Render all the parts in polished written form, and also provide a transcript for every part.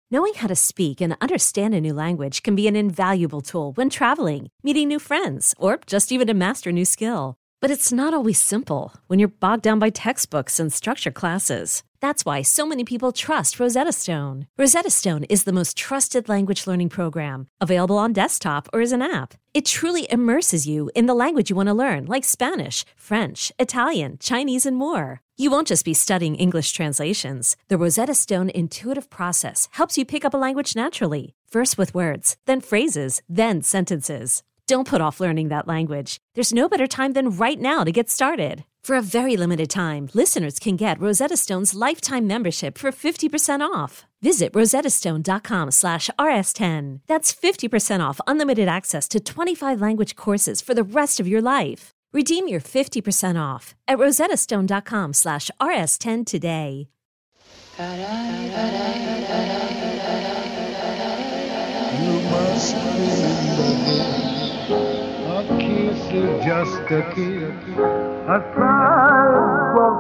Knowing how to speak and understand a new language can be an invaluable tool when traveling, meeting new friends, or just even to master a new skill. But it's not always simple when you're bogged down by textbooks and structured classes. That's why so many people trust Rosetta Stone. Rosetta Stone is the most trusted language learning program, available on desktop or as an app. It truly immerses you in the language you want to learn, like Spanish, French, Italian, Chinese, and more. You won't just be studying English translations. The Rosetta Stone intuitive process helps you pick up a language naturally, first with words, then phrases, then sentences. Don't put off learning that language. There's no better time than right now to get started. For a very limited time, listeners can get Rosetta Stone's lifetime membership for 50% off. Visit rosettastone.com/rs10. That's 50% off unlimited access to 25 language courses for the rest of your life. Redeem your 50% off at rosettastone.com/rs10 today. You must remember. A kiss is just a kiss, a cry was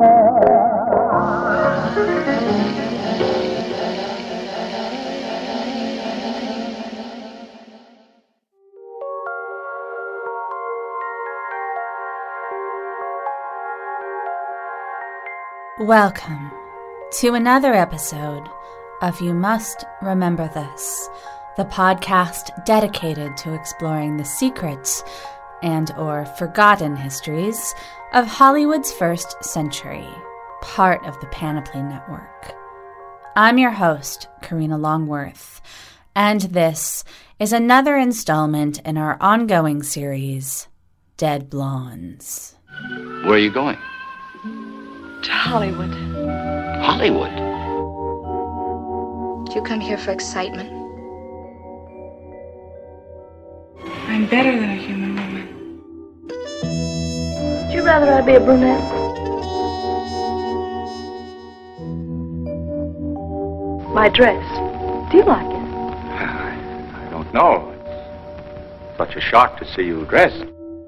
Welcome to another episode of You Must Remember This, the podcast dedicated to exploring the secrets and/or forgotten histories of Hollywood's first century, part of the Panoply Network. I'm your host, Karina Longworth, and this is another installment in our ongoing series, Dead Blondes. Where are you going? To Hollywood. Hollywood? Do you come here for excitement? I'm better than a human woman. Would you rather I be a brunette? My dress. Do you like it? I don't know. It's such a shock to see you dressed.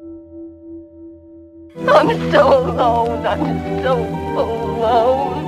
I'm so alone. I'm just so alone.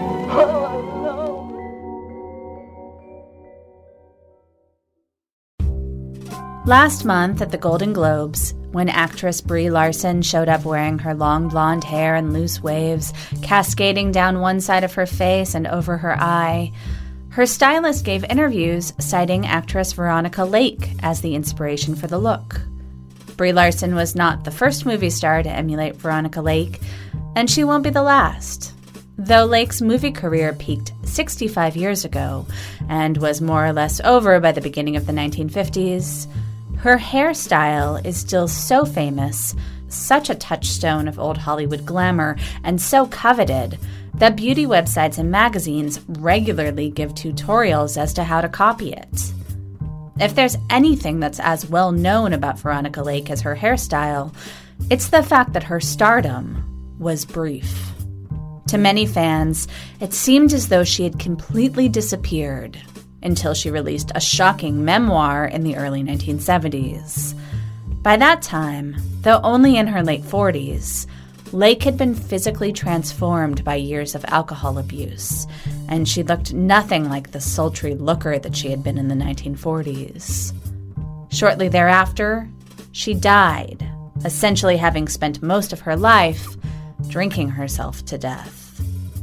Last month at the Golden Globes, when actress Brie Larson showed up wearing her long blonde hair in loose waves, cascading down one side of her face and over her eye, her stylist gave interviews citing actress Veronica Lake as the inspiration for the look. Brie Larson was not the first movie star to emulate Veronica Lake, and she won't be the last. Though Lake's movie career peaked 65 years ago and was more or less over by the beginning of the 1950s, her hairstyle is still so famous, such a touchstone of old Hollywood glamour, and so coveted that beauty websites and magazines regularly give tutorials as to how to copy it. If there's anything that's as well known about Veronica Lake as her hairstyle, it's the fact that her stardom was brief. To many fans, it seemed as though she had completely disappeared until she released a shocking memoir in the early 1970s. By that time, though only in her late 40s, Lake had been physically transformed by years of alcohol abuse, and she looked nothing like the sultry looker that she had been in the 1940s. Shortly thereafter, she died, essentially having spent most of her life drinking herself to death.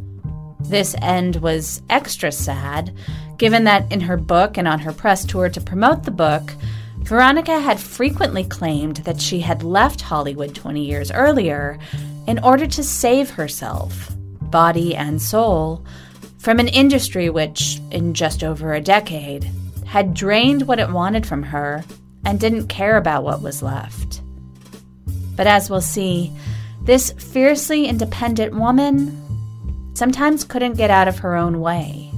This end was extra sad, given that in her book and on her press tour to promote the book, Veronica had frequently claimed that she had left Hollywood 20 years earlier in order to save herself, body and soul, from an industry which, in just over a decade, had drained what it wanted from her and didn't care about what was left. But as we'll see, this fiercely independent woman sometimes couldn't get out of her own way.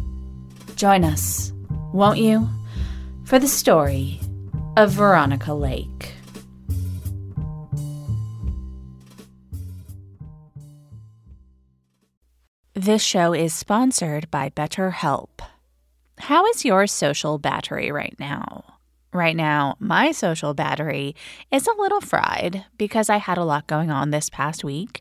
Join us, won't you, for the story of Veronica Lake. This show is sponsored by BetterHelp. How is your social battery right now? Right now, my social battery is a little fried because I had a lot going on this past week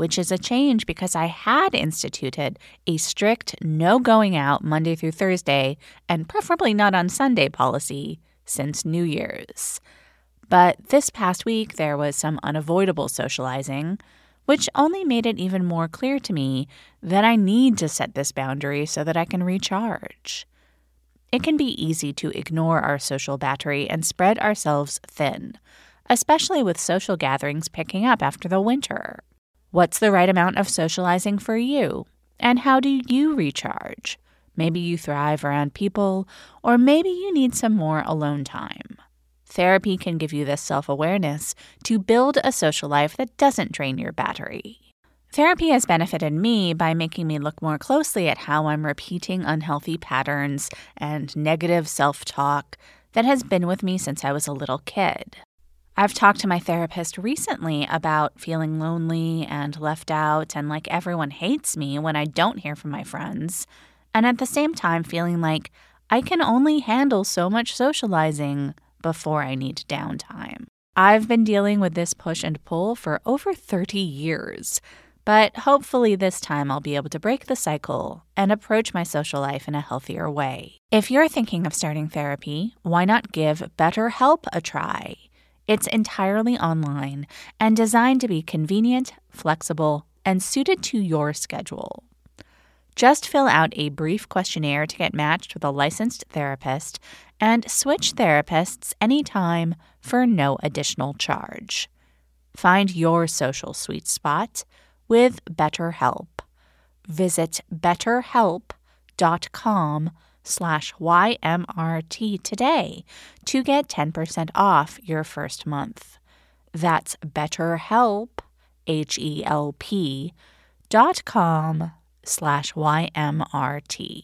which is a change because I had instituted a strict no going out Monday through Thursday and preferably not on Sunday policy since New Year's. But this past week, there was some unavoidable socializing, which only made it even more clear to me that I need to set this boundary so that I can recharge. It can be easy to ignore our social battery and spread ourselves thin, especially with social gatherings picking up after the winter. What's the right amount of socializing for you? And how do you recharge? Maybe you thrive around people, or maybe you need some more alone time. Therapy can give you this self-awareness to build a social life that doesn't drain your battery. Therapy has benefited me by making me look more closely at how I'm repeating unhealthy patterns and negative self-talk that has been with me since I was a little kid. I've talked to my therapist recently about feeling lonely and left out and like everyone hates me when I don't hear from my friends, and at the same time feeling like I can only handle so much socializing before I need downtime. I've been dealing with this push and pull for over 30 years, but hopefully this time I'll be able to break the cycle and approach my social life in a healthier way. If you're thinking of starting therapy, why not give BetterHelp a try? It's entirely online and designed to be convenient, flexible, and suited to your schedule. Just fill out a brief questionnaire to get matched with a licensed therapist and switch therapists anytime for no additional charge. Find your social sweet spot with BetterHelp. Visit betterhelp.com/YMRT today to get 10% off your first month. That's BetterHelp, HELP.com/YMRT.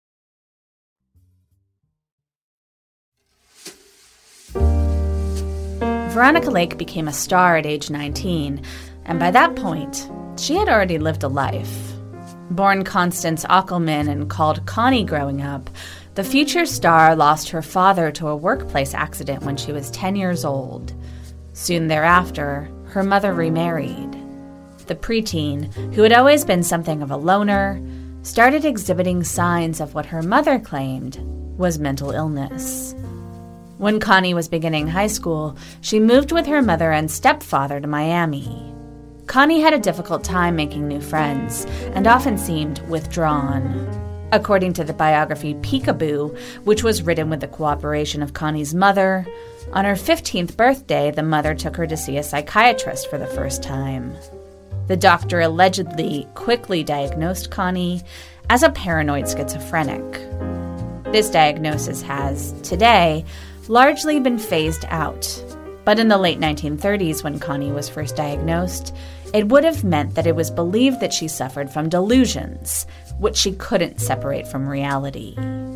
Veronica Lake became a star at age 19, and by that point, she had already lived a life. Born Constance Ockelman and called Connie growing up, the future star lost her father to a workplace accident when she was 10 years old. Soon thereafter, her mother remarried. The preteen, who had always been something of a loner, started exhibiting signs of what her mother claimed was mental illness. When Connie was beginning high school, she moved with her mother and stepfather to Miami. Connie had a difficult time making new friends and often seemed withdrawn. According to the biography Peekaboo, which was written with the cooperation of Connie's mother, on her 15th birthday, the mother took her to see a psychiatrist for the first time. The doctor allegedly quickly diagnosed Connie as a paranoid schizophrenic. This diagnosis has, today, largely been phased out. But in the late 1930s, when Connie was first diagnosed, it would have meant that it was believed that she suffered from delusions, which she couldn't separate from reality.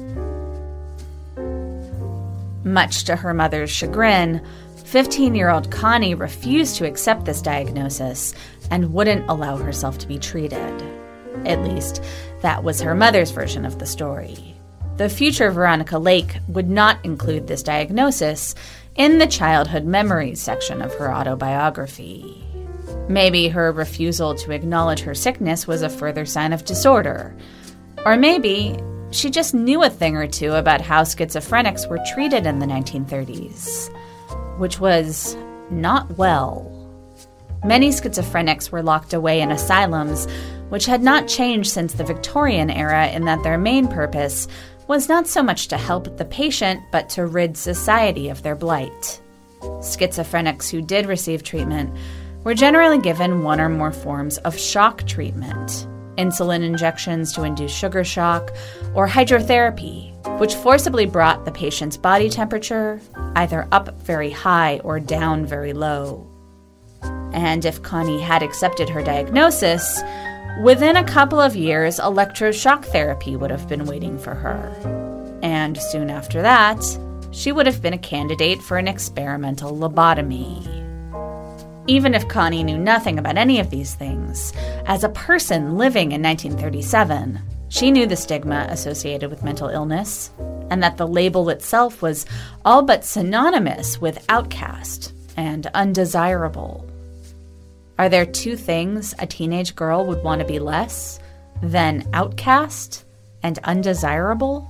Much to her mother's chagrin, 15-year-old Connie refused to accept this diagnosis and wouldn't allow herself to be treated. At least, that was her mother's version of the story. The future Veronica Lake would not include this diagnosis in the childhood memories section of her autobiography. Maybe her refusal to acknowledge her sickness was a further sign of disorder. Or maybe she just knew a thing or two about how schizophrenics were treated in the 1930s, which was not well. Many schizophrenics were locked away in asylums, which had not changed since the Victorian era in that their main purpose was not so much to help the patient, but to rid society of their blight. Schizophrenics who did receive treatment were generally given one or more forms of shock treatment, insulin injections to induce sugar shock, or hydrotherapy, which forcibly brought the patient's body temperature either up very high or down very low. And if Connie had accepted her diagnosis, within a couple of years, electroshock therapy would have been waiting for her. And soon after that, she would have been a candidate for an experimental lobotomy. Even if Connie knew nothing about any of these things, as a person living in 1937, she knew the stigma associated with mental illness, and that the label itself was all but synonymous with outcast and undesirable. Are there two things a teenage girl would want to be less than outcast and undesirable?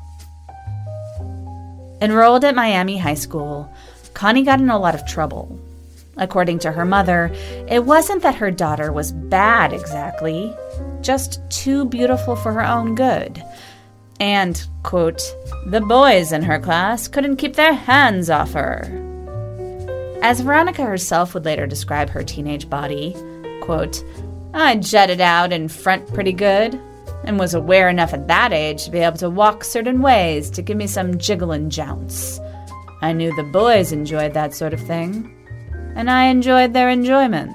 Enrolled at Miami High School, Connie got in a lot of trouble. According to her mother, it wasn't that her daughter was bad exactly, just too beautiful for her own good. And, quote, the boys in her class couldn't keep their hands off her. As Veronica herself would later describe her teenage body, quote, I jutted out in front pretty good and was aware enough at that age to be able to walk certain ways to give me some jiggle and jounce. I knew the boys enjoyed that sort of thing, and I enjoyed their enjoyment.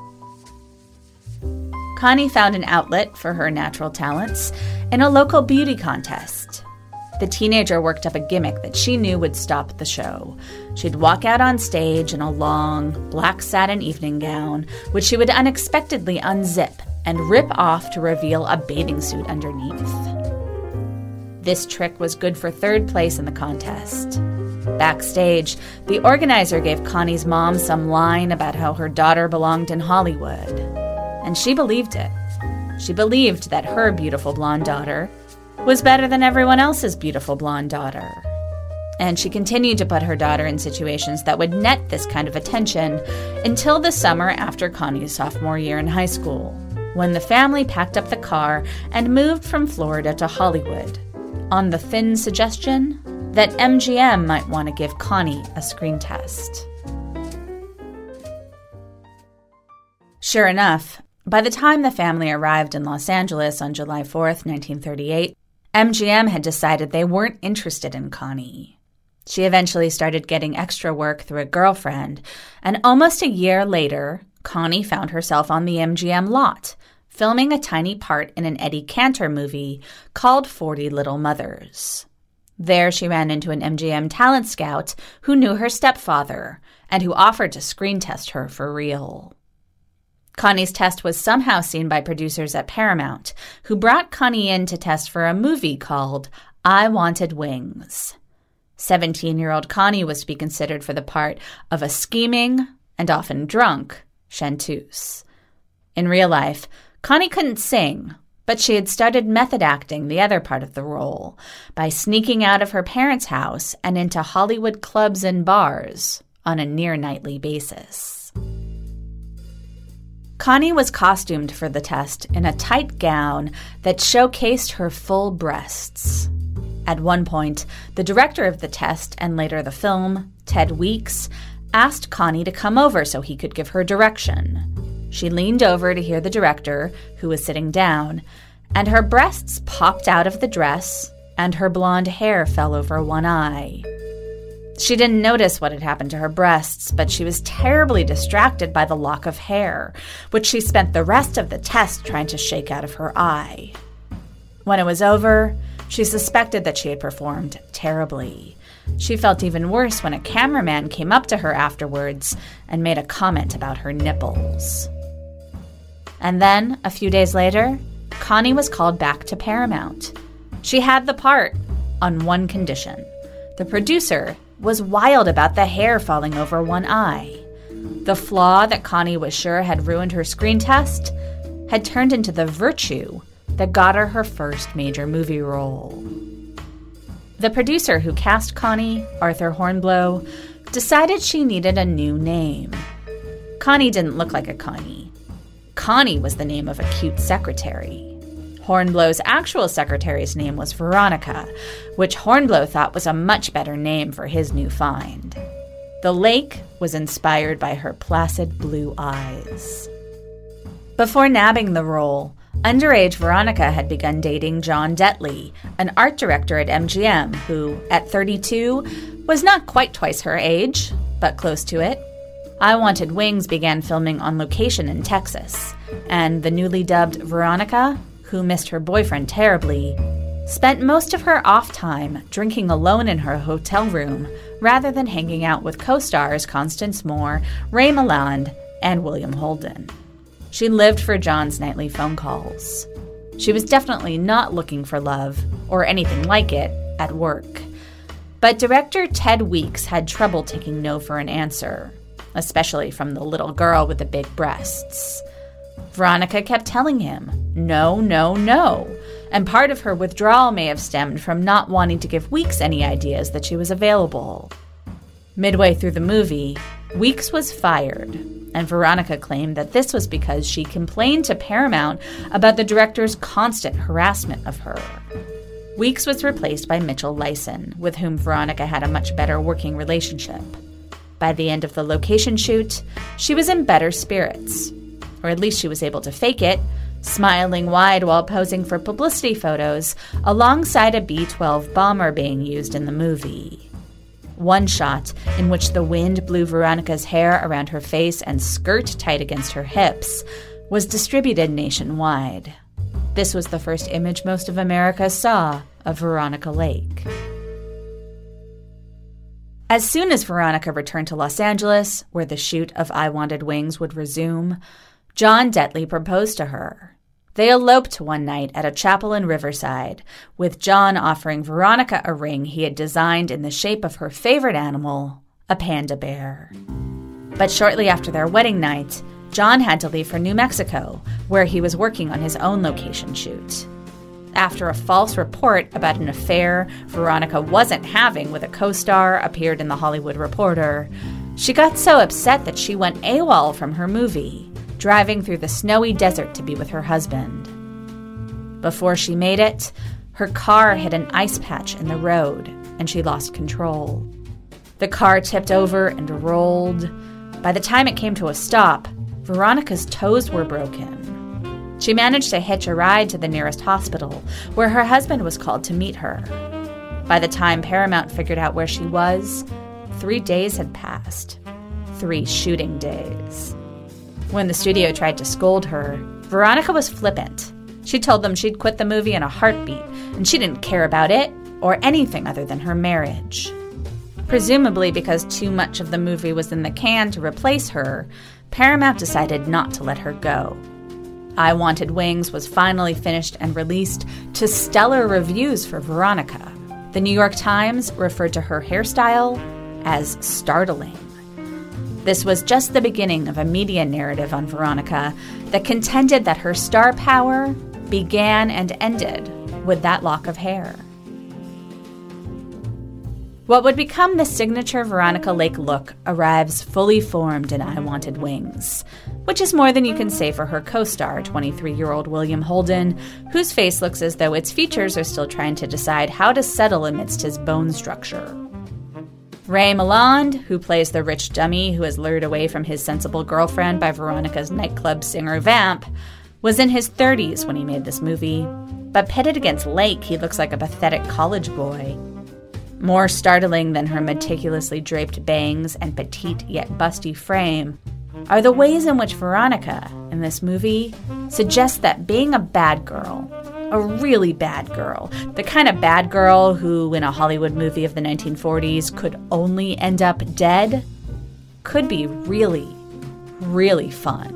Connie found an outlet for her natural talents in a local beauty contest. The teenager worked up a gimmick that she knew would stop the show. She'd walk out on stage in a long, black satin evening gown, which she would unexpectedly unzip and rip off to reveal a bathing suit underneath. This trick was good for third place in the contest. Backstage, the organizer gave Connie's mom some line about how her daughter belonged in Hollywood. And she believed it. She believed that her beautiful blonde daughter was better than everyone else's beautiful blonde daughter. And she continued to put her daughter in situations that would net this kind of attention until the summer after Connie's sophomore year in high school, when the family packed up the car and moved from Florida to Hollywood, on the thin suggestion that MGM might want to give Connie a screen test. Sure enough, by the time the family arrived in Los Angeles on July 4th, 1938, MGM had decided they weren't interested in Connie. She eventually started getting extra work through a girlfriend, and almost a year later, Connie found herself on the MGM lot, filming a tiny part in an Eddie Cantor movie called 40 Little Mothers. There she ran into an MGM talent scout who knew her stepfather and who offered to screen test her for real. Connie's test was somehow seen by producers at Paramount, who brought Connie in to test for a movie called I Wanted Wings. 17-year-old Connie was to be considered for the part of a scheming and often drunk chanteuse. In real life, Connie couldn't sing, but she had started method acting the other part of the role by sneaking out of her parents' house and into Hollywood clubs and bars on a near-nightly basis. Connie was costumed for the test in a tight gown that showcased her full breasts. At one point, the director of the test and later the film, Ted Weeks, asked Connie to come over so he could give her direction. She leaned over to hear the director, who was sitting down, and her breasts popped out of the dress and her blonde hair fell over one eye. She didn't notice what had happened to her breasts, but she was terribly distracted by the lock of hair, which she spent the rest of the test trying to shake out of her eye. When it was over, she suspected that she had performed terribly. She felt even worse when a cameraman came up to her afterwards and made a comment about her nipples. And then, a few days later, Connie was called back to Paramount. She had the part, on one condition. The producer was wild about the hair falling over one eye. The flaw that Connie was sure had ruined her screen test had turned into the virtue that got her first major movie role. The producer who cast Connie, Arthur Hornblow, decided she needed a new name. Connie didn't look like a Connie. Connie was the name of a cute secretary. Hornblow's actual secretary's name was Veronica, which Hornblow thought was a much better name for his new find. The lake was inspired by her placid blue eyes. Before nabbing the role, underage Veronica had begun dating John Detley, an art director at MGM who, at 32, was not quite twice her age, but close to it. I Wanted Wings began filming on location in Texas, and the newly dubbed Veronica, who missed her boyfriend terribly, spent most of her off time drinking alone in her hotel room rather than hanging out with co-stars Constance Moore, Ray Milland, and William Holden. She lived for John's nightly phone calls. She was definitely not looking for love, or anything like it, at work. But director Ted Weeks had trouble taking no for an answer. especially from the little girl with the big breasts. Veronica kept telling him, no, no, no, and part of her withdrawal may have stemmed from not wanting to give Weeks any ideas that she was available. Midway through the movie, Weeks was fired, and Veronica claimed that this was because she complained to Paramount about the director's constant harassment of her. Weeks was replaced by Mitchell Lyson, with whom Veronica had a much better working relationship. By the end of the location shoot, she was in better spirits, or at least she was able to fake it, smiling wide while posing for publicity photos alongside a B-12 bomber being used in the movie. One shot, in which the wind blew Veronica's hair around her face and skirt tight against her hips, was distributed nationwide. This was the first image most of America saw of Veronica Lake. As soon as Veronica returned to Los Angeles, where the shoot of I Wanted Wings would resume, John Detley proposed to her. They eloped one night at a chapel in Riverside, with John offering Veronica a ring he had designed in the shape of her favorite animal, a panda bear. But shortly after their wedding night, John had to leave for New Mexico, where he was working on his own location shoot. After a false report about an affair Veronica wasn't having with a co-star appeared in The Hollywood Reporter, she got so upset that she went AWOL from her movie, driving through the snowy desert to be with her husband. Before she made it, her car hit an ice patch in the road, and she lost control. The car tipped over and rolled. By the time it came to a stop, Veronica's toes were broken. She managed to hitch a ride to the nearest hospital, where her husband was called to meet her. By the time Paramount figured out where she was, 3 days had passed. 3 shooting days. When the studio tried to scold her, Veronica was flippant. She told them she'd quit the movie in a heartbeat, and she didn't care about it or anything other than her marriage. Presumably because too much of the movie was in the can to replace her, Paramount decided not to let her go. I Wanted Wings was finally finished and released to stellar reviews for Veronica. The New York Times referred to her hairstyle as startling. This was just the beginning of a media narrative on Veronica that contended that her star power began and ended with that lock of hair. What would become the signature Veronica Lake look arrives fully formed in I Wanted Wings, which is more than you can say for her co-star, 23-year-old William Holden, whose face looks as though its features are still trying to decide how to settle amidst his bone structure. Ray Milland, who plays the rich dummy who is lured away from his sensible girlfriend by Veronica's nightclub singer Vamp, was in his 30s when he made this movie, but pitted against Lake, he looks like a pathetic college boy. More startling than her meticulously draped bangs and petite yet busty frame are the ways in which Veronica, in this movie, suggests that being a bad girl, a really bad girl, the kind of bad girl who, in a Hollywood movie of the 1940s, could only end up dead, could be really, really fun.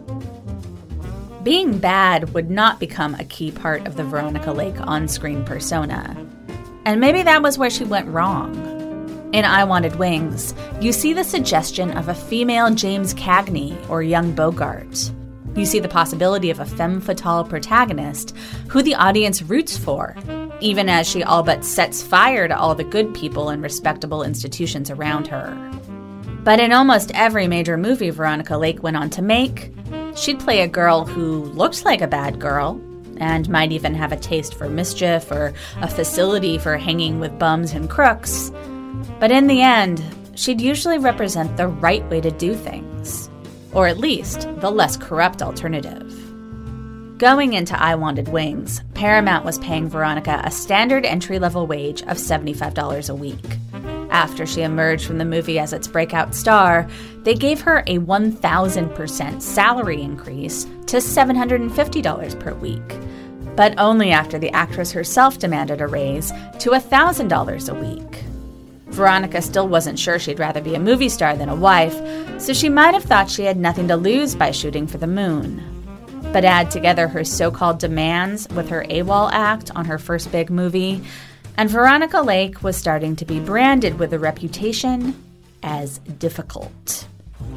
Being bad would not become a key part of the Veronica Lake on-screen persona. And maybe that was where she went wrong. In I Wanted Wings, you see the suggestion of a female James Cagney or young Bogart. You see the possibility of a femme fatale protagonist who the audience roots for, even as she all but sets fire to all the good people and respectable institutions around her. But in almost every major movie Veronica Lake went on to make, she'd play a girl who looked like a bad girl, and might even have a taste for mischief or a facility for hanging with bums and crooks. But in the end, she'd usually represent the right way to do things, or at least the less corrupt alternative. Going into I Wanted Wings, Paramount was paying Veronica a standard entry-level wage of $75 a week. After she emerged from the movie as its breakout star, they gave her a 1,000% salary increase to $750 per week, but only after the actress herself demanded a raise to $1,000 a week. Veronica still wasn't sure she'd rather be a movie star than a wife, so she might have thought she had nothing to lose by shooting for the moon. But add together her so-called demands with her AWOL act on her first big movie, and Veronica Lake was starting to be branded with a reputation as difficult.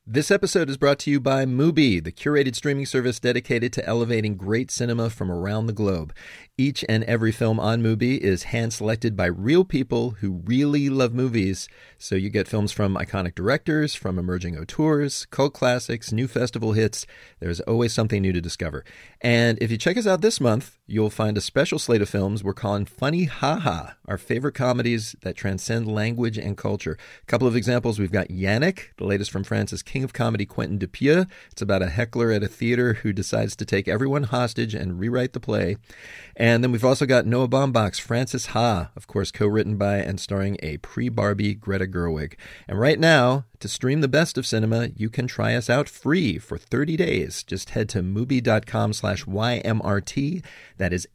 This episode is brought to you by Mubi, the curated streaming service dedicated to elevating great cinema from around the globe. Each and every film on Mubi is hand-selected by real people who really love movies. So you get films from iconic directors, from emerging auteurs, cult classics, new festival hits. There's always something new to discover. And if you check us out this month, you'll find a special slate of films we're calling Funny Ha-Ha, our favorite comedies that transcend language and culture. A couple of examples, we've got Yannick, the latest from France's king of comedy, Quentin Dupieux. It's about a heckler at a theater who decides to take everyone hostage and rewrite the play. And then we've also got Noah Baumbach's Frances Ha, of course, co-written by and starring a pre-Barbie Greta Gerwig. And right now, to stream the best of cinema, you can try us out free for 30 days. Just head to Mubi.com/YMRT. That is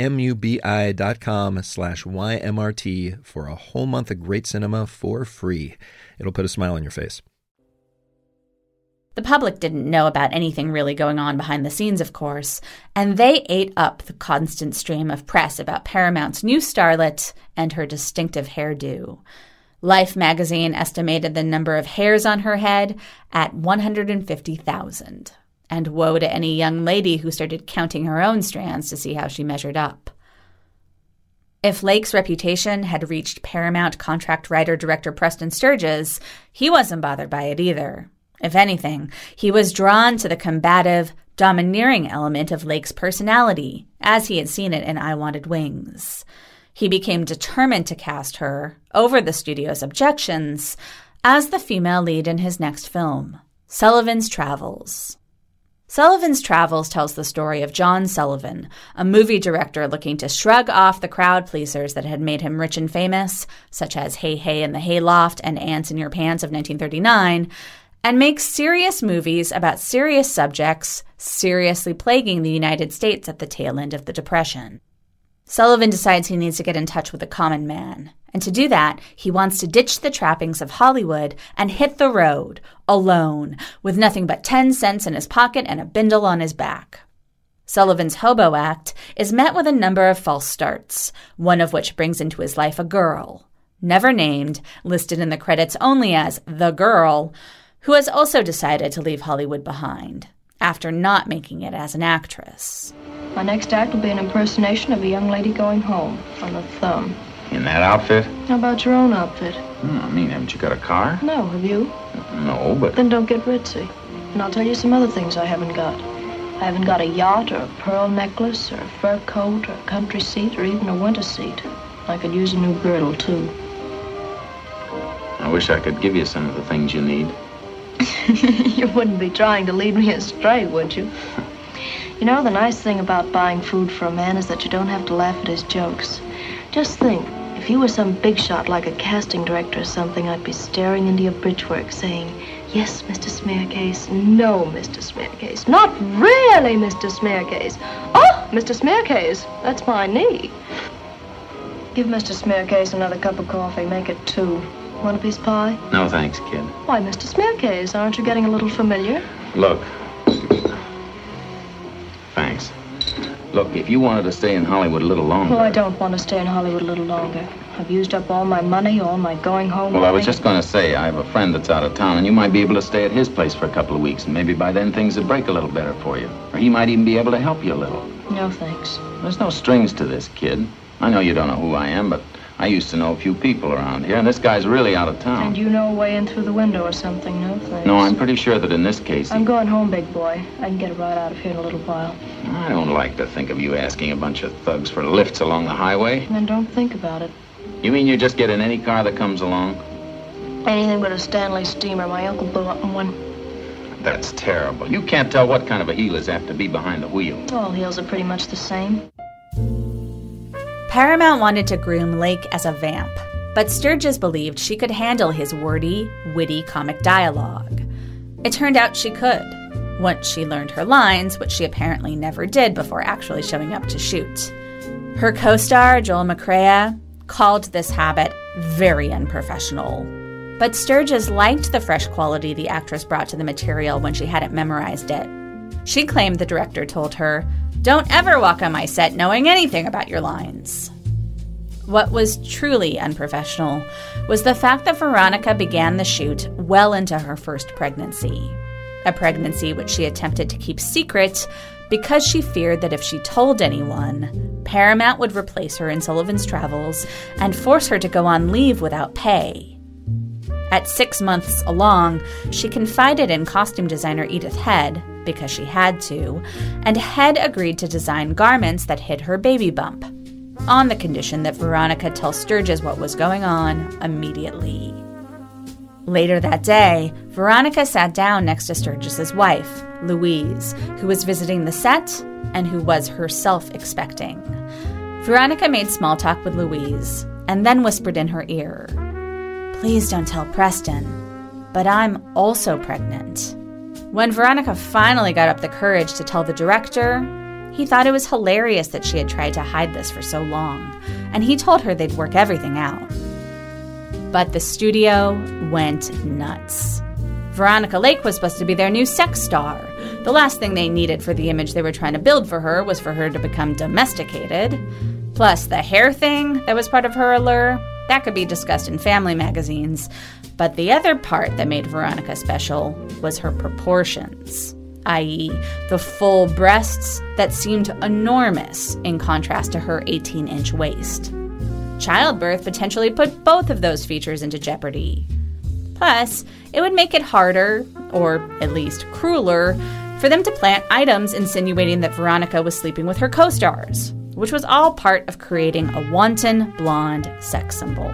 MUBI.com/YMRT for a whole month of great cinema for free. It'll put a smile on your face. The public didn't know about anything really going on behind the scenes, of course, and they ate up the constant stream of press about Paramount's new starlet and her distinctive hairdo. Life magazine estimated the number of hairs on her head at 150,000. And woe to any young lady who started counting her own strands to see how she measured up. If Lake's reputation had reached Paramount contract writer-director Preston Sturges, he wasn't bothered by it either. If anything, he was drawn to the combative, domineering element of Lake's personality, as he had seen it in I Wanted Wings. He became determined to cast her, over the studio's objections, as the female lead in his next film, Sullivan's Travels. Sullivan's Travels tells the story of John Sullivan, a movie director looking to shrug off the crowd pleasers that had made him rich and famous, such as Hey Hey in the Hayloft and Ants in Your Pants of 1939, and make serious movies about serious subjects seriously plaguing the United States at the tail end of the Depression. Sullivan decides he needs to get in touch with the common man, and to do that, he wants to ditch the trappings of Hollywood and hit the road, alone, with nothing but 10 cents in his pocket and a bindle on his back. Sullivan's hobo act is met with a number of false starts, one of which brings into his life a girl, never named, listed in the credits only as the girl, who has also decided to leave Hollywood behind, after not making it as an actress. My next act will be an impersonation of a young lady going home on the thumb. In that outfit? How about your own outfit? Haven't you got a car? No, have you? No, but... Then don't get ritzy. And I'll tell you some other things I haven't got. I haven't got a yacht or a pearl necklace or a fur coat or a country seat or even a winter seat. I could use a new girdle, too. I wish I could give you some of the things you need. You wouldn't be trying to lead me astray, would you? You know, the nice thing about buying food for a man is that you don't have to laugh at his jokes. Just think, if you were some big shot like a casting director or something, I'd be staring into your bridge work saying, yes, Mr. Smearcase, no, Mr. Smearcase, not really, Mr. Smearcase. Oh, Mr. Smearcase, that's my knee. Give Mr. Smearcase another cup of coffee, make it 2. Want a piece of pie? No, thanks, kid. Why, Mr. Smearcase, aren't you getting a little familiar? Look. Thanks. Look, if you wanted to stay in Hollywood a little longer... Well, I don't want to stay in Hollywood a little longer. I've used up all my money, all my going home Well, money. I was just going to say, I have a friend that's out of town, and you might be able to stay at his place for a couple of weeks, and maybe by then things would break a little better for you. Or he might even be able to help you a little. No, thanks. There's no strings to this, kid. I know you don't know who I am, but I used to know a few people around here, and this guy's really out of town. And you know a way in through the window or something, no thanks. No, I'm pretty sure that in this case... I'm going home, big boy. I can get a ride out of here in a little while. I don't like to think of you asking a bunch of thugs for lifts along the highway. Then don't think about it. You mean you just get in any car that comes along? Anything but a Stanley steamer. My uncle blew up in one. That's terrible. You can't tell what kind of a heel is apt to be behind the wheel. All heels are pretty much the same. Paramount wanted to groom Lake as a vamp, but Sturges believed she could handle his wordy, witty comic dialogue. It turned out she could, once she learned her lines, which she apparently never did before actually showing up to shoot. Her co-star, Joel McCrea, called this habit very unprofessional. But Sturges liked the fresh quality the actress brought to the material when she hadn't memorized it. She claimed the director told her, "Don't ever walk on my set knowing anything about your lines." What was truly unprofessional was the fact that Veronica began the shoot well into her first pregnancy. a pregnancy which she attempted to keep secret because she feared that if she told anyone, Paramount would replace her in Sullivan's Travels and force her to go on leave without pay. At 6 months along, she confided in costume designer Edith Head, because she had to, and Head agreed to design garments that hid her baby bump, on the condition that Veronica tell Sturges what was going on immediately. Later that day, Veronica sat down next to Sturges' wife, Louise, who was visiting the set and who was herself expecting. Veronica made small talk with Louise and then whispered in her ear, "Please don't tell Preston, but I'm also pregnant." When Veronica finally got up the courage to tell the director, he thought it was hilarious that she had tried to hide this for so long, and he told her they'd work everything out. But the studio went nuts. Veronica Lake was supposed to be their new sex star. The last thing they needed for the image they were trying to build for her was for her to become domesticated. Plus, the hair thing that was part of her allure, that could be discussed in family magazines. But the other part that made Veronica special was her proportions, i.e., the full breasts that seemed enormous in contrast to her 18-inch waist. Childbirth potentially put both of those features into jeopardy. Plus, it would make it harder, or at least crueler, for them to plant items insinuating that Veronica was sleeping with her co-stars, which was all part of creating a wanton blonde sex symbol.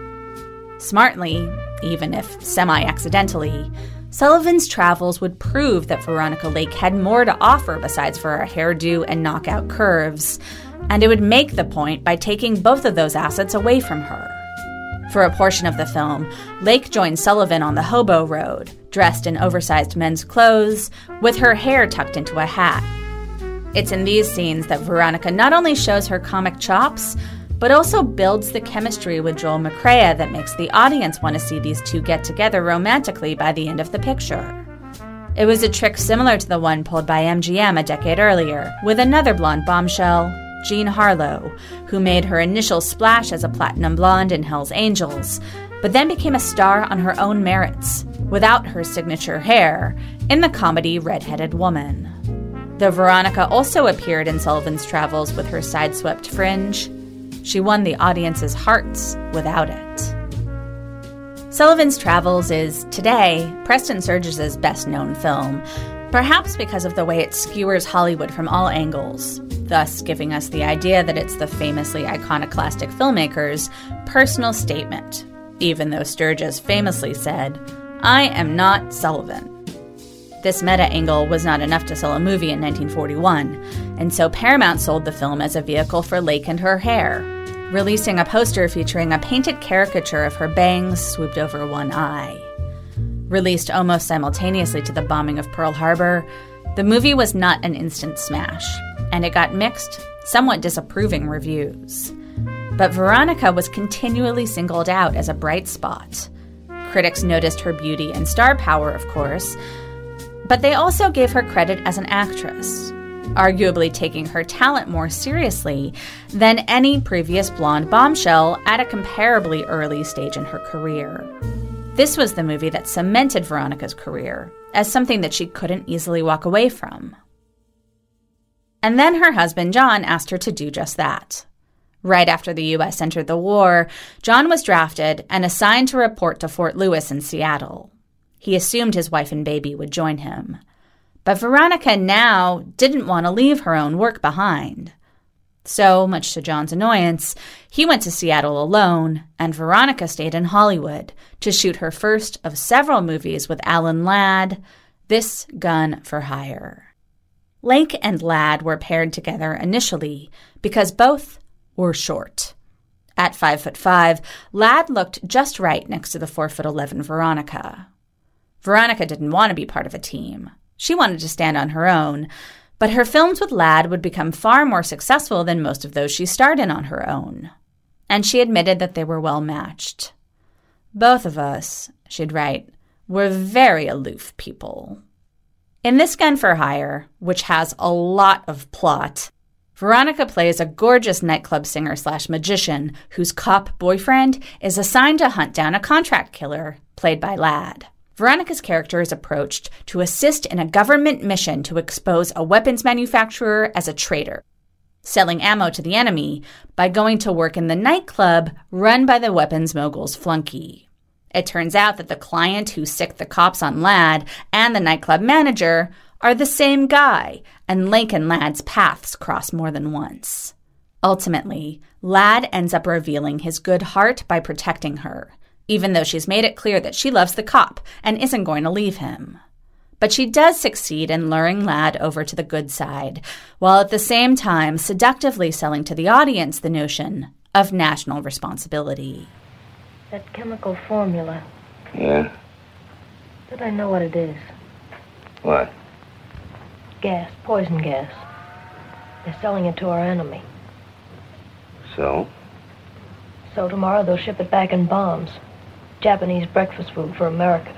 Smartly, even if semi-accidentally, Sullivan's Travels would prove that Veronica Lake had more to offer besides for her hairdo and knockout curves, and it would make the point by taking both of those assets away from her. For a portion of the film, Lake joined Sullivan on the hobo road, dressed in oversized men's clothes, with her hair tucked into a hat. It's in these scenes that Veronica not only shows her comic chops, but also builds the chemistry with Joel McCrea that makes the audience want to see these two get together romantically by the end of the picture. It was a trick similar to the one pulled by MGM a decade earlier, with another blonde bombshell, Jean Harlow, who made her initial splash as a platinum blonde in Hell's Angels, but then became a star on her own merits, without her signature hair, in the comedy Red-Headed Woman. Though Veronica also appeared in Sullivan's Travels with her side-swept fringe, she won the audience's hearts without it. Sullivan's Travels is, today, Preston Sturges' best-known film, perhaps because of the way it skewers Hollywood from all angles, thus giving us the idea that it's the famously iconoclastic filmmaker's personal statement, even though Sturges famously said, "I am not Sullivan." This meta-angle was not enough to sell a movie in 1941, and so Paramount sold the film as a vehicle for Lake and her hair, releasing a poster featuring a painted caricature of her bangs swooped over one eye. Released almost simultaneously to the bombing of Pearl Harbor, the movie was not an instant smash, and it got mixed, somewhat disapproving reviews. But Veronica was continually singled out as a bright spot. Critics noticed her beauty and star power, of course, but they also gave her credit as an actress, arguably taking her talent more seriously than any previous blonde bombshell at a comparably early stage in her career. This was the movie that cemented Veronica's career as something that she couldn't easily walk away from. And then her husband, John, asked her to do just that. Right after the U.S. entered the war, John was drafted and assigned to report to Fort Lewis in Seattle. He assumed his wife and baby would join him. But Veronica now didn't want to leave her own work behind. So, much to John's annoyance, he went to Seattle alone, and Veronica stayed in Hollywood to shoot her first of several movies with Alan Ladd, This Gun for Hire. Lake and Ladd were paired together initially because both were short. At 5'5", Ladd looked just right next to the 4'11" Veronica. Veronica didn't want to be part of a team. She wanted to stand on her own, but her films with Ladd would become far more successful than most of those she starred in on her own. And she admitted that they were well matched. "Both of us," she'd write, "were very aloof people." In This Gun for Hire, which has a lot of plot, Veronica plays a gorgeous nightclub singer/magician whose cop boyfriend is assigned to hunt down a contract killer, played by Ladd. Veronica's character is approached to assist in a government mission to expose a weapons manufacturer as a traitor, selling ammo to the enemy by going to work in the nightclub run by the weapons mogul's flunky. It turns out that the client who sicked the cops on Ladd and the nightclub manager are the same guy, and Lake and Ladd's paths cross more than once. Ultimately, Ladd ends up revealing his good heart by protecting her, even though she's made it clear that she loves the cop and isn't going to leave him. But she does succeed in luring Ladd over to the good side, while at the same time seductively selling to the audience the notion of national responsibility. That chemical formula. Yeah? But I know what it is. What? Gas, poison gas. They're selling it to our enemy. So? So tomorrow they'll ship it back in bombs. Japanese breakfast food for America.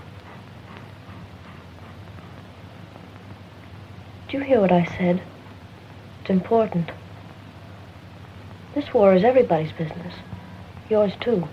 Did you hear what I said? It's important. This war is everybody's business. Yours too.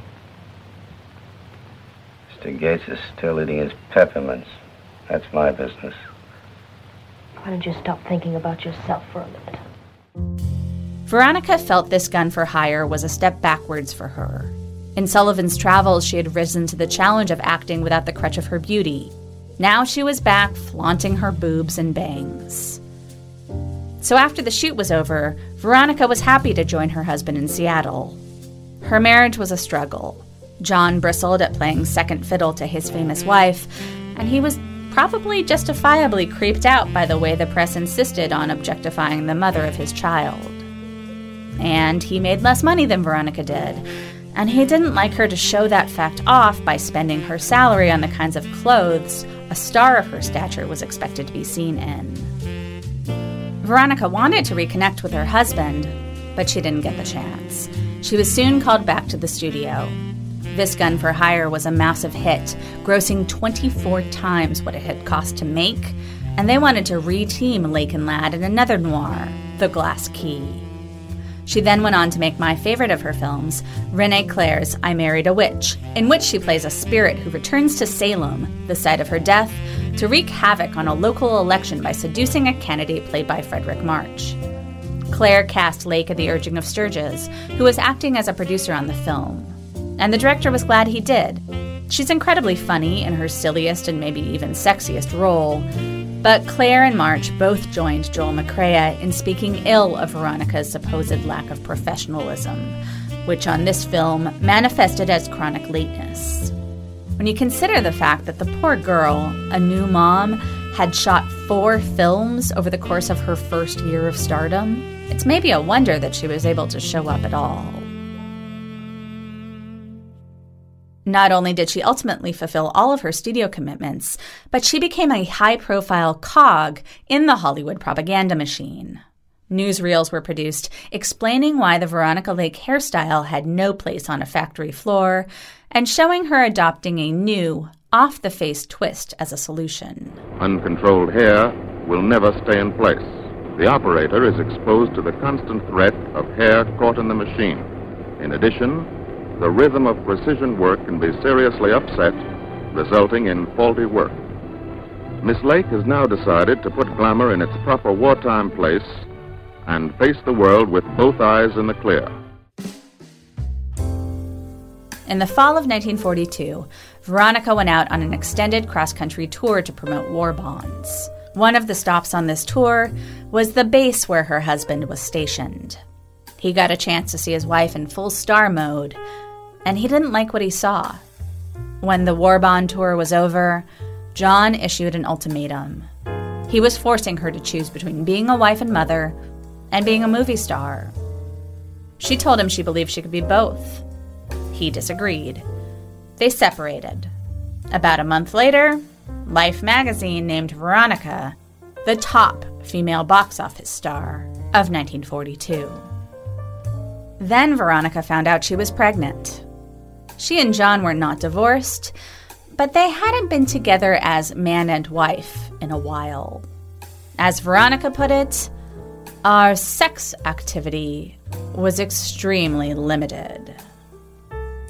Mr. Gates is still eating his peppermints. That's my business. Why don't you stop thinking about yourself for a minute? Veronica felt this gun for hire was a step backwards for her. In Sullivan's Travels, she had risen to the challenge of acting without the crutch of her beauty. Now she was back flaunting her boobs and bangs. So after the shoot was over, Veronica was happy to join her husband in Seattle. Her marriage was a struggle. John bristled at playing second fiddle to his famous wife, and he was probably justifiably creeped out by the way the press insisted on objectifying the mother of his child. And he made less money than Veronica did, and he didn't like her to show that fact off by spending her salary on the kinds of clothes a star of her stature was expected to be seen in. Veronica wanted to reconnect with her husband, but she didn't get the chance. She was soon called back to the studio. This Gun for Hire was a massive hit, grossing 24 times what it had cost to make, and they wanted to re-team Lake and Ladd in another noir, The Glass Key. She then went on to make my favorite of her films, René Clair's I Married a Witch, in which she plays a spirit who returns to Salem, the site of her death, to wreak havoc on a local election by seducing a candidate played by Frederick March. Claire cast Lake at the urging of Sturges, who was acting as a producer on the film. And the director was glad he did. She's incredibly funny in her silliest and maybe even sexiest role, but Claire and March both joined Joel McCrea in speaking ill of Veronica's supposed lack of professionalism, which on this film manifested as chronic lateness. When you consider the fact that the poor girl, a new mom, had shot 4 films over the course of her first year of stardom, it's maybe a wonder that she was able to show up at all. Not only did she ultimately fulfill all of her studio commitments, but she became a high-profile cog in the Hollywood propaganda machine. Newsreels were produced explaining why the Veronica Lake hairstyle had no place on a factory floor and showing her adopting a new, off-the-face twist as a solution. Uncontrolled hair will never stay in place. The operator is exposed to the constant threat of hair caught in the machine. In addition, the rhythm of precision work can be seriously upset, resulting in faulty work. Miss Lake has now decided to put glamour in its proper wartime place and face the world with both eyes in the clear. In the fall of 1942, Veronica went out on an extended cross-country tour to promote war bonds. One of the stops on this tour was the base where her husband was stationed. He got a chance to see his wife in full star mode, and he didn't like what he saw. When the war bond tour was over, John issued an ultimatum. He was forcing her to choose between being a wife and mother and being a movie star. She told him she believed she could be both. He disagreed. They separated. About a month later, Life magazine named Veronica the top female box office star of 1942. Then Veronica found out she was pregnant. She and John were not divorced, but they hadn't been together as man and wife in a while. As Veronica put it, our sex activity was extremely limited.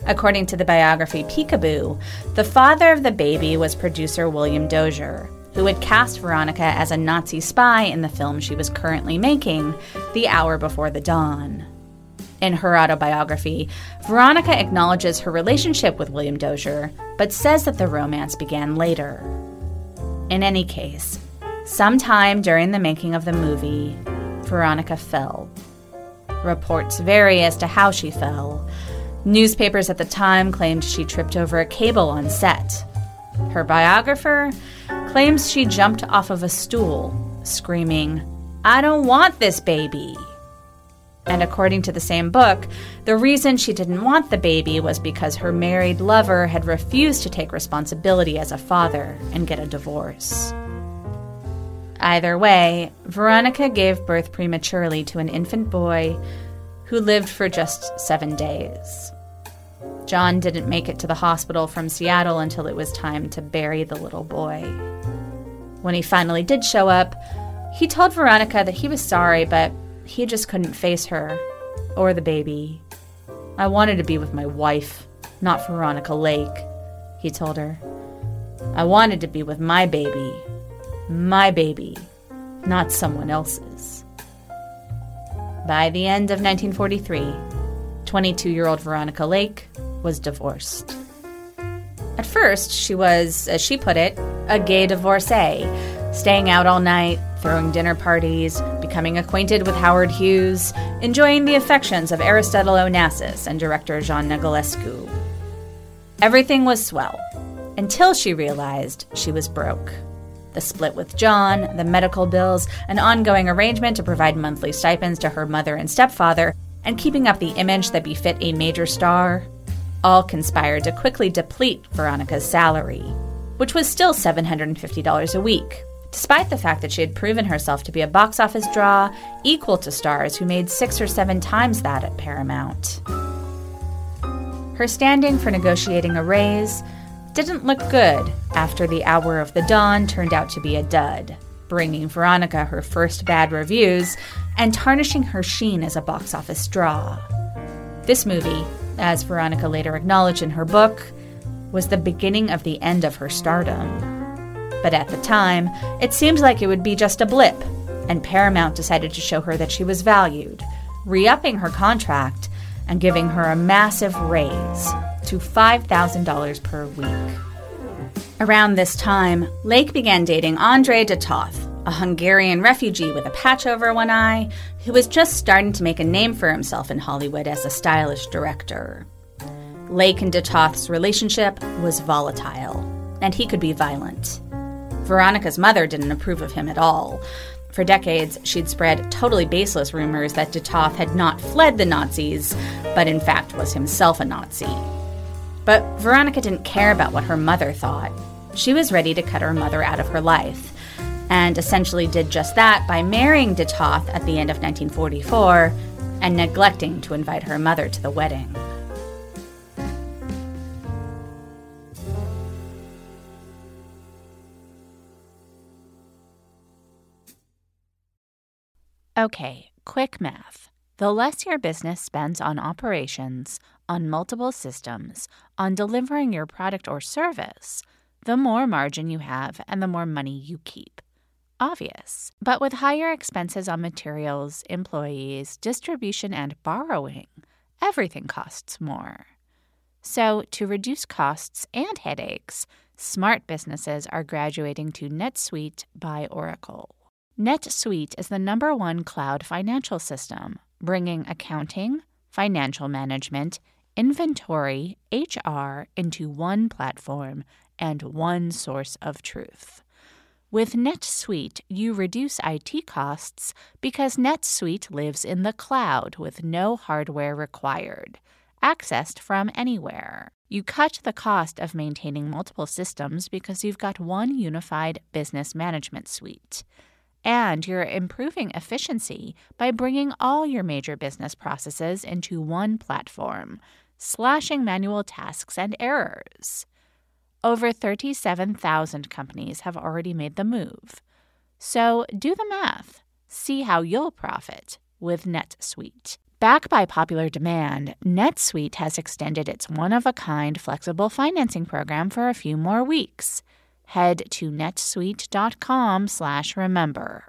According to the biography Peekaboo, the father of the baby was producer William Dozier, who had cast Veronica as a Nazi spy in the film she was currently making, The Hour Before the Dawn. In her autobiography, Veronica acknowledges her relationship with William Dozier, but says that the romance began later. In any case, sometime during the making of the movie, Veronica fell. Reports vary as to how she fell. Newspapers at the time claimed she tripped over a cable on set. Her biographer claims she jumped off of a stool, screaming, "I don't want this baby!" And according to the same book, the reason she didn't want the baby was because her married lover had refused to take responsibility as a father and get a divorce. Either way, Veronica gave birth prematurely to an infant boy who lived for just 7 days. John didn't make it to the hospital from Seattle until it was time to bury the little boy. When he finally did show up, he told Veronica that he was sorry, but he just couldn't face her or the baby. "I wanted to be with my wife, not Veronica Lake," he told her. "I wanted to be with my baby, not someone else's." By the end of 1943, 22-year-old Veronica Lake was divorced. At first, she was, as she put it, a gay divorcee, staying out all night, throwing dinner parties, becoming acquainted with Howard Hughes, enjoying the affections of Aristotle Onassis and director Jean Negulescu. Everything was swell, until she realized she was broke. The split with John, the medical bills, an ongoing arrangement to provide monthly stipends to her mother and stepfather, and keeping up the image that befit a major star, all conspired to quickly deplete Veronica's salary, which was still $750 a week, despite the fact that she had proven herself to be a box office draw equal to stars who made 6 or 7 times that at Paramount. Her standing for negotiating a raise didn't look good after The Hour of the Dawn turned out to be a dud, bringing Veronica her first bad reviews and tarnishing her sheen as a box office draw. This movie, as Veronica later acknowledged in her book, was the beginning of the end of her stardom. But at the time, it seemed like it would be just a blip, and Paramount decided to show her that she was valued, re-upping her contract and giving her a massive raise to $5,000 per week. Around this time, Lake began dating Andrei Ditov, a Hungarian refugee with a patch over one eye who was just starting to make a name for himself in Hollywood as a stylish director. Lake and Ditov's relationship was volatile, and he could be violent. Veronica's mother didn't approve of him at all. For decades, she'd spread totally baseless rumors that Ditov had not fled the Nazis, but in fact was himself a Nazi. But Veronica didn't care about what her mother thought. She was ready to cut her mother out of her life, and essentially did just that by marrying Ditov at the end of 1944 and neglecting to invite her mother to the wedding. Okay, quick math. The less your business spends on operations, on multiple systems, on delivering your product or service, the more margin you have and the more money you keep. Obvious. But with higher expenses on materials, employees, distribution, and borrowing, everything costs more. So, to reduce costs and headaches, smart businesses are graduating to NetSuite by Oracle. NetSuite is the #1 cloud financial system, bringing accounting, financial management, inventory, HR into one platform and one source of truth. With NetSuite, you reduce IT costs because NetSuite lives in the cloud with no hardware required, accessed from anywhere. You cut the cost of maintaining multiple systems because you've got one unified business management suite. And you're improving efficiency by bringing all your major business processes into one platform, slashing manual tasks and errors. Over 37,000 companies have already made the move. So do the math. See how you'll profit with NetSuite. Backed by popular demand, NetSuite has extended its one-of-a-kind flexible financing program for a few more weeks. Head to netsuite.com/remember.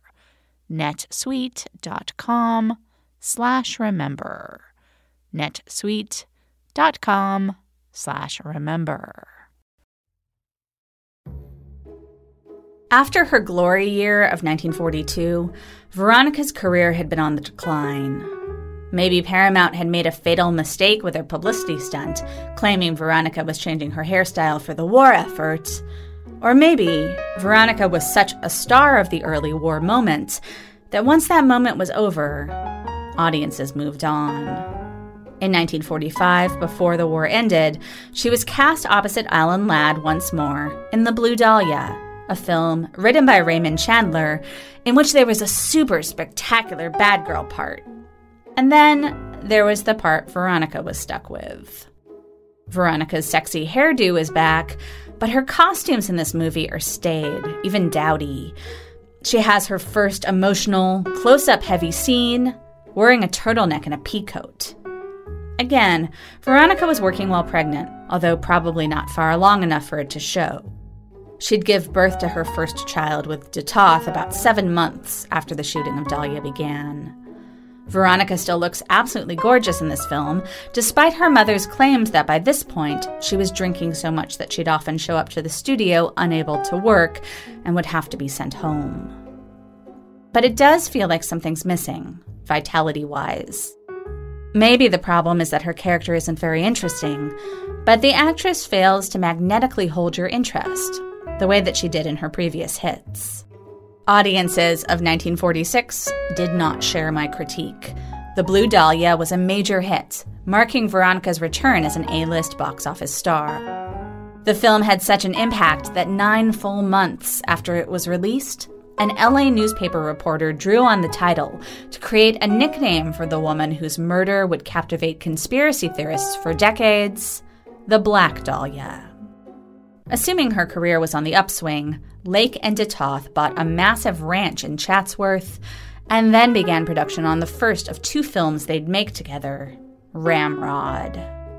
netsuite.com/remember. netsuite.com/remember. After her glory year of 1942, Veronica's career had been on the decline. Maybe Paramount had made a fatal mistake with their publicity stunt, claiming Veronica was changing her hairstyle for the war effort. Or maybe Veronica was such a star of the early war moments that once that moment was over, audiences moved on. In 1945, before the war ended, she was cast opposite Alan Ladd once more in The Blue Dahlia, a film written by Raymond Chandler in which there was a super spectacular bad girl part. And then there was the part Veronica was stuck with. Veronica's sexy hairdo is back, but her costumes in this movie are staid, even dowdy. She has her first emotional, close-up heavy scene, wearing a turtleneck and a peacoat. Again, Veronica was working while pregnant, although probably not far along enough for it to show. She'd give birth to her first child with de Toth about 7 months after the shooting of Dahlia began. Veronica still looks absolutely gorgeous in this film, despite her mother's claims that by this point, she was drinking so much that she'd often show up to the studio unable to work and would have to be sent home. But it does feel like something's missing, vitality-wise. Maybe the problem is that her character isn't very interesting, but the actress fails to magnetically hold your interest, the way that she did in her previous hits. Audiences of 1946 did not share my critique. The Blue Dahlia was a major hit, marking Veronica's return as an A-list box office star. The film had such an impact that 9 full months after it was released, an LA newspaper reporter drew on the title to create a nickname for the woman whose murder would captivate conspiracy theorists for decades, the Black Dahlia. Assuming her career was on the upswing, Lake and de Toth bought a massive ranch in Chatsworth and then began production on the first of 2 films they'd make together, Ramrod.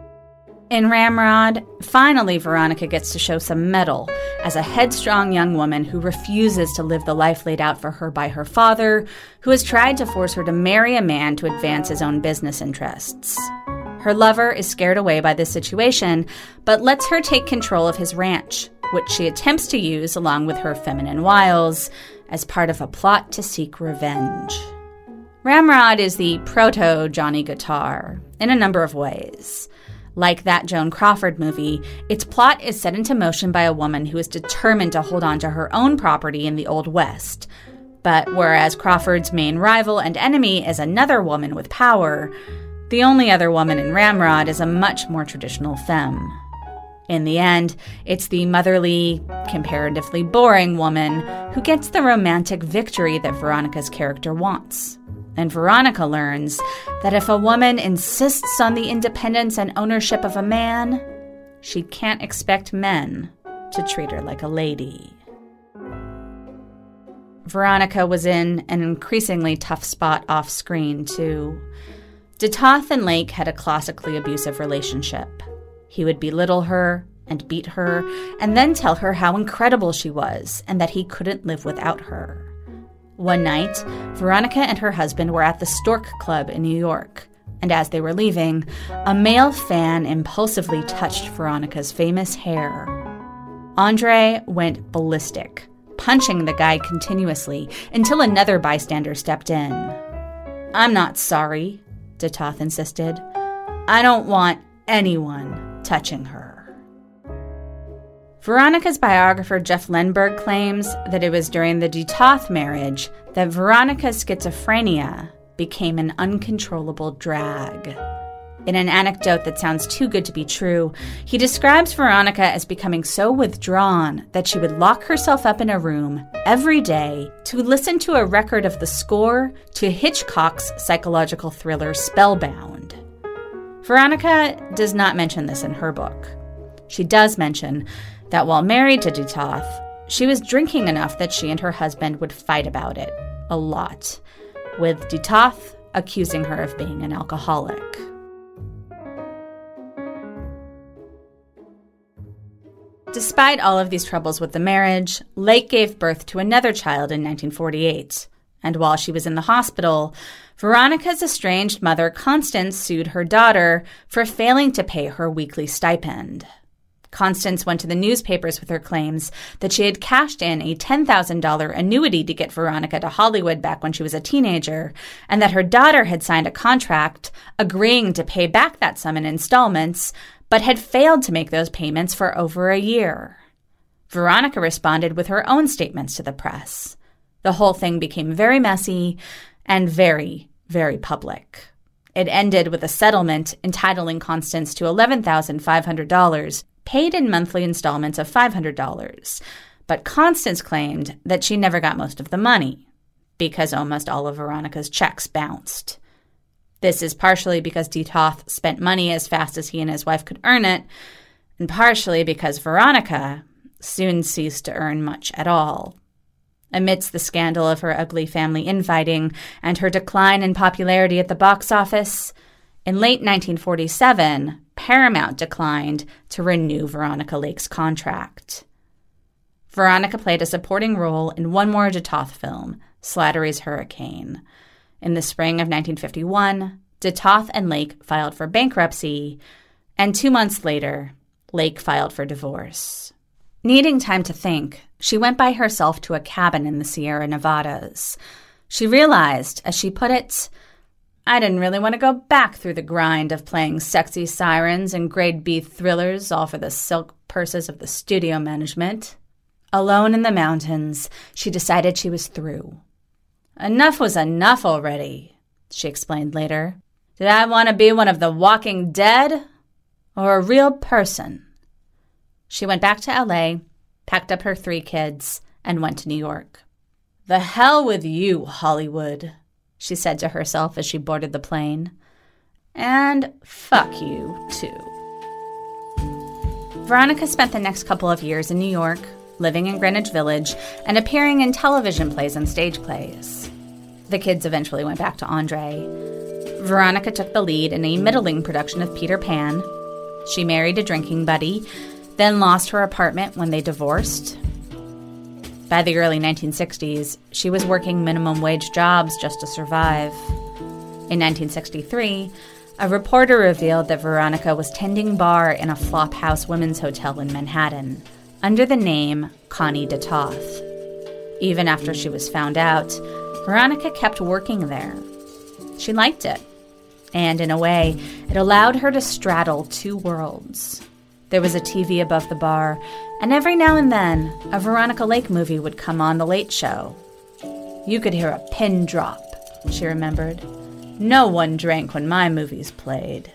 In Ramrod, finally Veronica gets to show some mettle as a headstrong young woman who refuses to live the life laid out for her by her father, who has tried to force her to marry a man to advance his own business interests. Her lover is scared away by this situation, but lets her take control of his ranch, which she attempts to use along with her feminine wiles as part of a plot to seek revenge. Ramrod is the proto-Johnny Guitar in a number of ways. Like that Joan Crawford movie, its plot is set into motion by a woman who is determined to hold on to her own property in the Old West. But whereas Crawford's main rival and enemy is another woman with power, the only other woman in Ramrod is a much more traditional femme. In the end, it's the motherly, comparatively boring woman who gets the romantic victory that Veronica's character wants. And Veronica learns that if a woman insists on the independence and ownership of a man, she can't expect men to treat her like a lady. Veronica was in an increasingly tough spot off-screen, too. De Toth and Lake had a classically abusive relationship. He would belittle her and beat her, and then tell her how incredible she was and that he couldn't live without her. One night, Veronica and her husband were at the Stork Club in New York, and as they were leaving, a male fan impulsively touched Veronica's famous hair. Andre went ballistic, punching the guy continuously until another bystander stepped in. "I'm not sorry," de Toth insisted. "I don't want anyone touching her." Veronica's biographer Jeff Lenberg claims that it was during the de Toth marriage that Veronica's schizophrenia became an uncontrollable drag. In an anecdote that sounds too good to be true, he describes Veronica as becoming so withdrawn that she would lock herself up in a room every day to listen to a record of the score to Hitchcock's psychological thriller Spellbound. Veronica does not mention this in her book. She does mention that while married to de Toth, she was drinking enough that she and her husband would fight about it, a lot, with de Toth accusing her of being an alcoholic. Despite all of these troubles with the marriage, Lake gave birth to another child in 1948. And while she was in the hospital, Veronica's estranged mother, Constance, sued her daughter for failing to pay her weekly stipend. Constance went to the newspapers with her claims that she had cashed in a $10,000 annuity to get Veronica to Hollywood back when she was a teenager, and that her daughter had signed a contract agreeing to pay back that sum in installments, but had failed to make those payments for over a year. Veronica responded with her own statements to the press. The whole thing became very messy and very, very public. It ended with a settlement entitling Constance to $11,500, paid in monthly installments of $500. But Constance claimed that she never got most of the money, because almost all of Veronica's checks bounced. This is partially because de Toth spent money as fast as he and his wife could earn it, and partially because Veronica soon ceased to earn much at all. Amidst the scandal of her ugly family infighting and her decline in popularity at the box office, in late 1947, Paramount declined to renew Veronica Lake's contract. Veronica played a supporting role in one more de Toth film, Slattery's Hurricane. In the spring of 1951, de Toth and Lake filed for bankruptcy, and 2 months later, Lake filed for divorce. Needing time to think, she went by herself to a cabin in the Sierra Nevadas. She realized, as she put it, "I didn't really want to go back through the grind of playing sexy sirens and grade B thrillers, all for the silk purses of the studio management." Alone in the mountains, she decided she was through. "Enough was enough already," she explained later. "Did I want to be one of the walking dead or a real person?" She went back to LA, packed up her 3 kids, and went to New York. "The hell with you, Hollywood," she said to herself as she boarded the plane. "And fuck you, too." Veronica spent the next couple of years in New York, living in Greenwich Village, and appearing in television plays and stage plays. The kids eventually went back to Andre. Veronica took the lead in a middling production of Peter Pan. She married a drinking buddy, then lost her apartment when they divorced. By the early 1960s, she was working minimum wage jobs just to survive. In 1963, a reporter revealed that Veronica was tending bar in a flophouse women's hotel in Manhattan, under the name Connie de Toth. Even after she was found out, Veronica kept working there. She liked it, and in a way, it allowed her to straddle 2 worlds. There was a TV above the bar, and every now and then, a Veronica Lake movie would come on The Late Show. "You could hear a pin drop," she remembered. "No one drank when my movies played."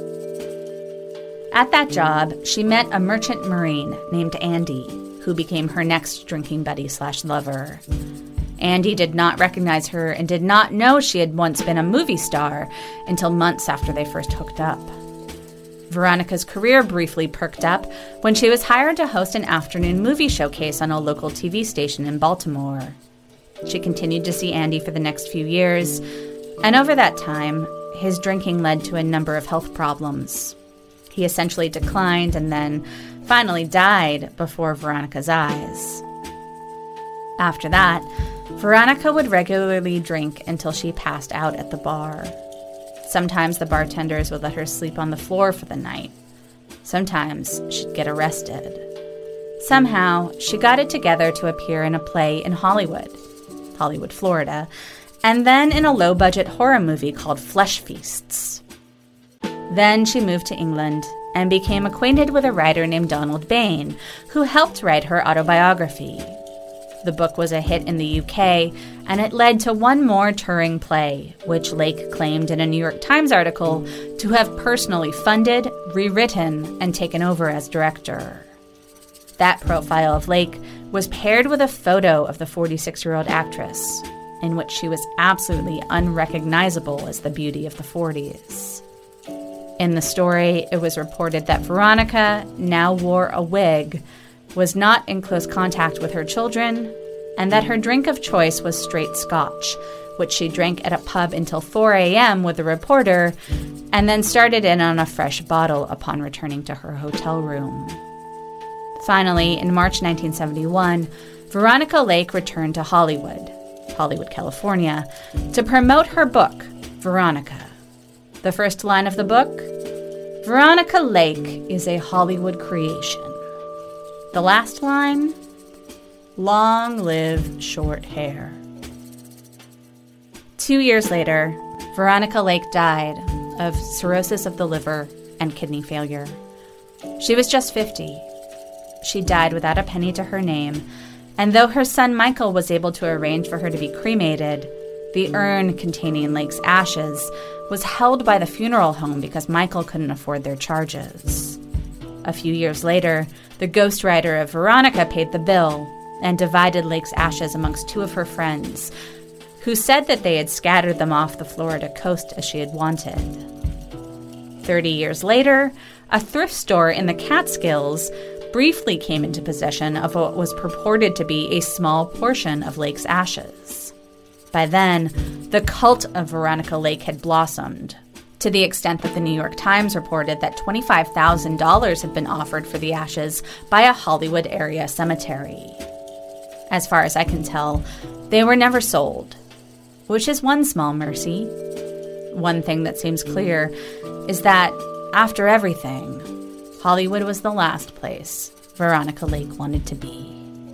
At that job, she met a merchant marine named Andy, who became her next drinking buddy/lover. Andy did not recognize her and did not know she had once been a movie star until months after they first hooked up. Veronica's career briefly perked up when she was hired to host an afternoon movie showcase on a local TV station in Baltimore. She continued to see Andy for the next few years, and over that time, his drinking led to a number of health problems. He essentially declined and then finally died before Veronica's eyes. After that, Veronica would regularly drink until she passed out at the bar. Sometimes the bartenders would let her sleep on the floor for the night. Sometimes she'd get arrested. Somehow, she got it together to appear in a play in Hollywood, Florida, and then in a low-budget horror movie called Flesh Feasts. Then she moved to England and became acquainted with a writer named Donald Bain, who helped write her autobiography. The book was a hit in the UK, and it led to one more touring play, which Lake claimed in a New York Times article to have personally funded, rewritten, and taken over as director. That profile of Lake was paired with a photo of the 46-year-old actress, in which she was absolutely unrecognizable as the beauty of the 40s. In the story, it was reported that Veronica now wore a wig, was not in close contact with her children, and that her drink of choice was straight scotch, which she drank at a pub until 4 a.m. with a reporter, and then started in on a fresh bottle upon returning to her hotel room. Finally, in March 1971, Veronica Lake returned to Hollywood, California, to promote her book, Veronica. The first line of the book, Veronica Lake is a Hollywood creation. The last line, long live short hair. 2 years later, Veronica Lake died of cirrhosis of the liver and kidney failure. She was just 50. She died without a penny to her name, and though her son Michael was able to arrange for her to be cremated, the urn containing Lake's ashes was held by the funeral home because Michael couldn't afford their charges. A few years later, the ghostwriter of Veronica paid the bill and divided Lake's ashes amongst two of her friends, who said that they had scattered them off the Florida coast as she had wanted. 30 years later, a thrift store in the Catskills briefly came into possession of what was purported to be a small portion of Lake's ashes. By then, the cult of Veronica Lake had blossomed, to the extent that the New York Times reported that $25,000 had been offered for the ashes by a Hollywood area cemetery. As far as I can tell, they were never sold, which is one small mercy. One thing that seems clear is that, after everything, Hollywood was the last place Veronica Lake wanted to be.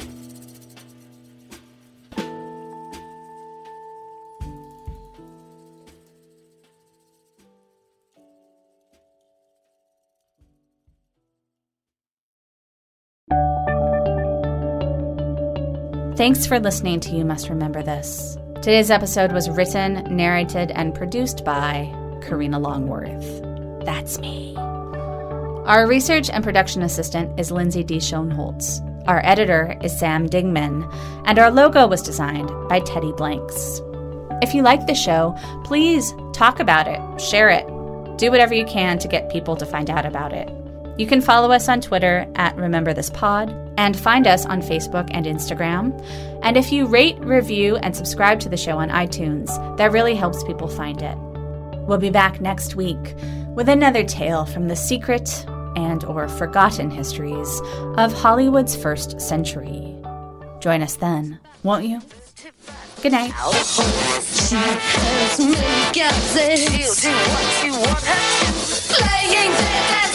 Thanks for listening to You Must Remember This. Today's episode was written, narrated, and produced by Karina Longworth. That's me. Our research and production assistant is Lindsay D. Schoenholtz. Our editor is Sam Dingman, and our logo was designed by Teddy Blanks. If you like the show, please talk about it, share it, do whatever you can to get people to find out about it. You can follow us on Twitter at RememberThisPod and find us on Facebook and Instagram. And if you rate, review, and subscribe to the show on iTunes, that really helps people find it. We'll be back next week with another tale from the secret and or forgotten histories of Hollywood's first century. Join us then, won't you? Good night. Playing